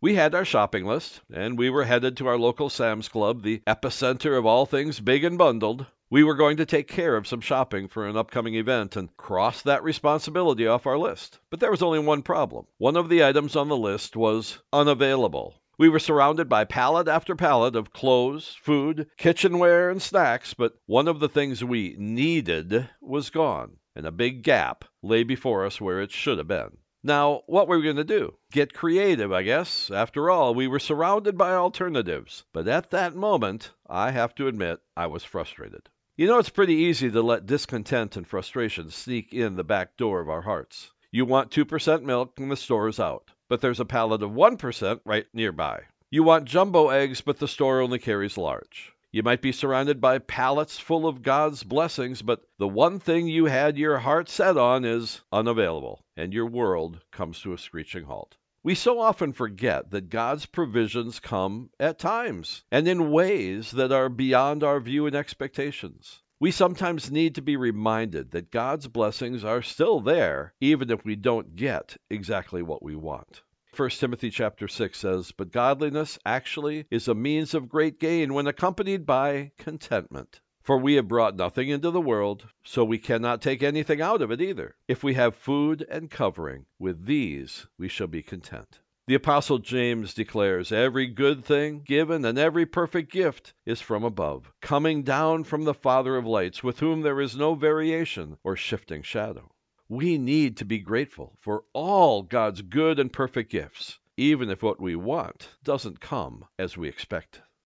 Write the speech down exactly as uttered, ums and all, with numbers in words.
We had our shopping list, and we were headed to our local Sam's Club, the epicenter of all things big and bundled. We were going to take care of some shopping for an upcoming event and cross that responsibility off our list. But there was only one problem. One of the items on the list was unavailable. We were surrounded by pallet after pallet of clothes, food, kitchenware, and snacks, but one of the things we needed was gone, and a big gap lay before us where it should have been. Now, what were we going to do? Get creative, I guess. After all, we were surrounded by alternatives. But at that moment, I have to admit, I was frustrated. You know, it's pretty easy to let discontent and frustration sneak in the back door of our hearts. You want two percent milk and the store is out, but there's a pallet of one percent right nearby. You want jumbo eggs, but the store only carries large. You might be surrounded by pallets full of God's blessings, but the one thing you had your heart set on is unavailable, and your world comes to a screeching halt. We so often forget that God's provisions come at times and in ways that are beyond our view and expectations. We sometimes need to be reminded that God's blessings are still there, even if we don't get exactly what we want. First Timothy chapter six says, "But godliness actually is a means of great gain when accompanied by contentment. For we have brought nothing into the world, so we cannot take anything out of it either. If we have food and covering, with these we shall be content." The Apostle James declares, "Every good thing given and every perfect gift is from above, coming down from the Father of lights, with whom there is no variation or shifting shadow." We need to be grateful for all God's good and perfect gifts, even if what we want doesn't come as we expect.